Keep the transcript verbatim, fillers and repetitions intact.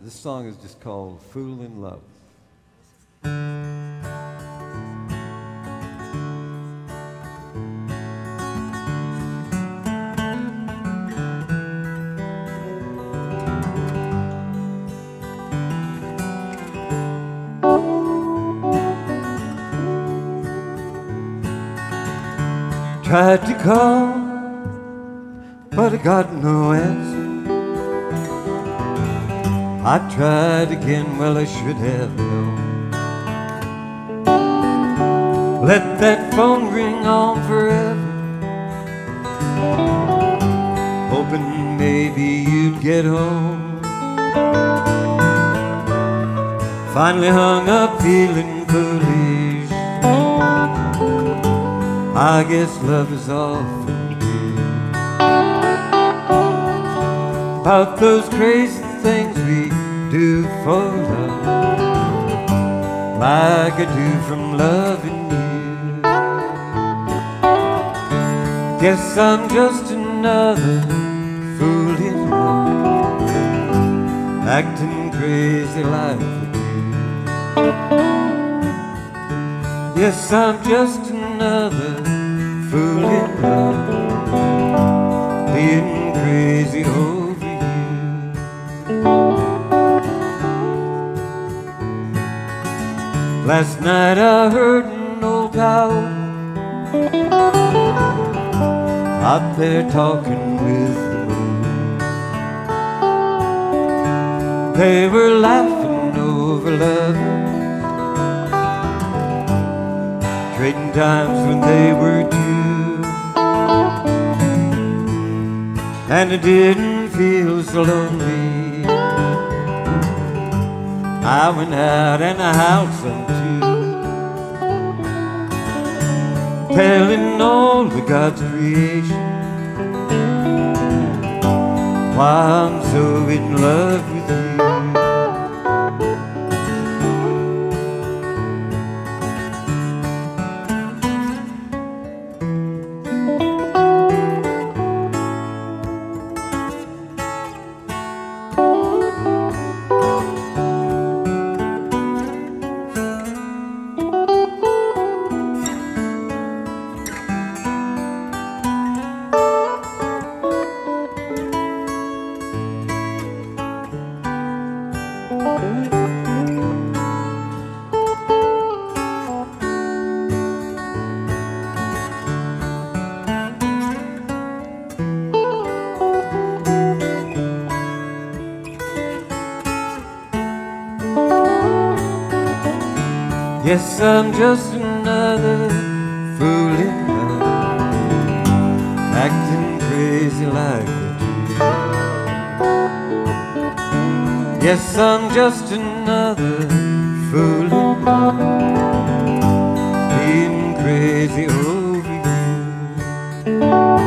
This song is just called Fool in Love. Tried to call, but I got no answer. I tried again, well I should have known. Let that phone ring on forever, hoping maybe you'd get home. Finally hung up feeling foolish. I guess love is all for you. About those crazy things we do for love, like I do from loving you. Guess I'm just another fool in love, acting crazy like you. Yes, I'm just another fool in love, being crazy over you. Last night I heard an old cow out there talking with the moon. They were laughing over lovers, trading times when they were two, and it didn't feel so lonely. I went out and I howled some too, telling all of God's creation why I'm so in love with you. Yes, I'm just another fool in love, acting crazy like I do. Yes, I'm just another fool in love, being crazy over you.